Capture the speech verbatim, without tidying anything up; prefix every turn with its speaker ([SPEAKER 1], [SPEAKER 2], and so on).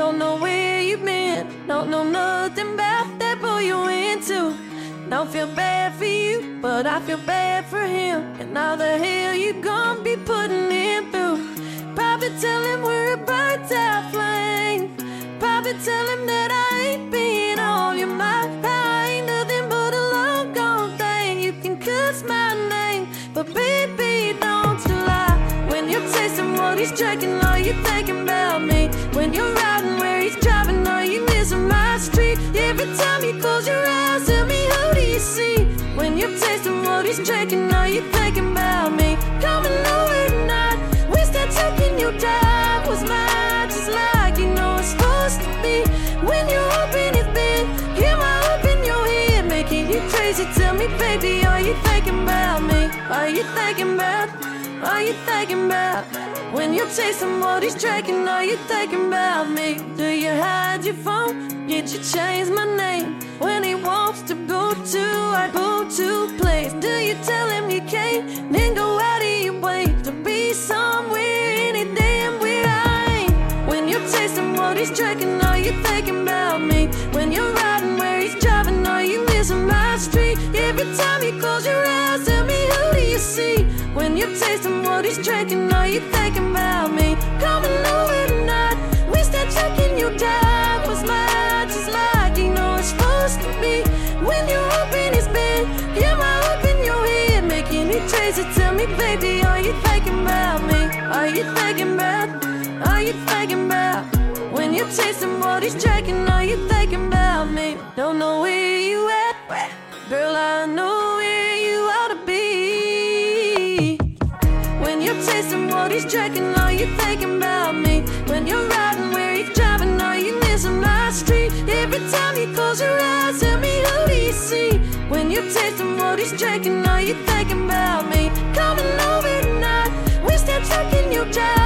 [SPEAKER 1] Don't know where you've been, don't know nothing about that boy you into. Don't feel bad for you, but I feel bad for him. And all the hell you gon' be putting him through. Probably tell him we're a burnt out flame. Probably tell him that I ain't been on your mind. I ain't nothing but a long gone thing. You can cuss my name, but baby, don't you lie. When you're tasting what he's drinking, are you thinking about me? When you're riding where he's driving, are you missing my street? Every time you close your eyes, tell me who do you see? When you're tasting what he's drinking, are you thinking about me? Coming over tonight, wish that taking you down was mine, just like you know it's supposed to be. When you open his bed, hear my up in your head, making you crazy. Tell me, baby, are you thinking about me? Are you thinking about? Are you thinking about? When you're chasing what he's drinking, are you thinking about me? Do you hide your phone? Did you change my name? When he wants to go to, I go to place. Do you tell him you can't, then go out of your way to be somewhere, any damn where I ain't? When you're chasing what he's drinking, are you thinking about me? When you're riding where he's driving, are you missing my street? Every time you close your eyes, tell me who do you see? When you're tasting what he's drinking, are you thinking about me? Coming over tonight, wish that taking you down was mine, just like you know it's supposed to be. When you're up in his bed, hear my up in your head, making you crazy. Tell me, baby, are you thinking about me? Are you thinking about? Are you thinking about? When you're tasting what he's drinking, are you thinking about me? Don't know where you at, girl, I know where you ought to be. When you're tasting what he's drinking, are you thinking about me? When you're riding where he's driving, are you missing my street? Every time you close your eyes, tell me who do you see? When you're tasting what he's drinking, are you thinking about me? Coming over tonight, wish that taking you down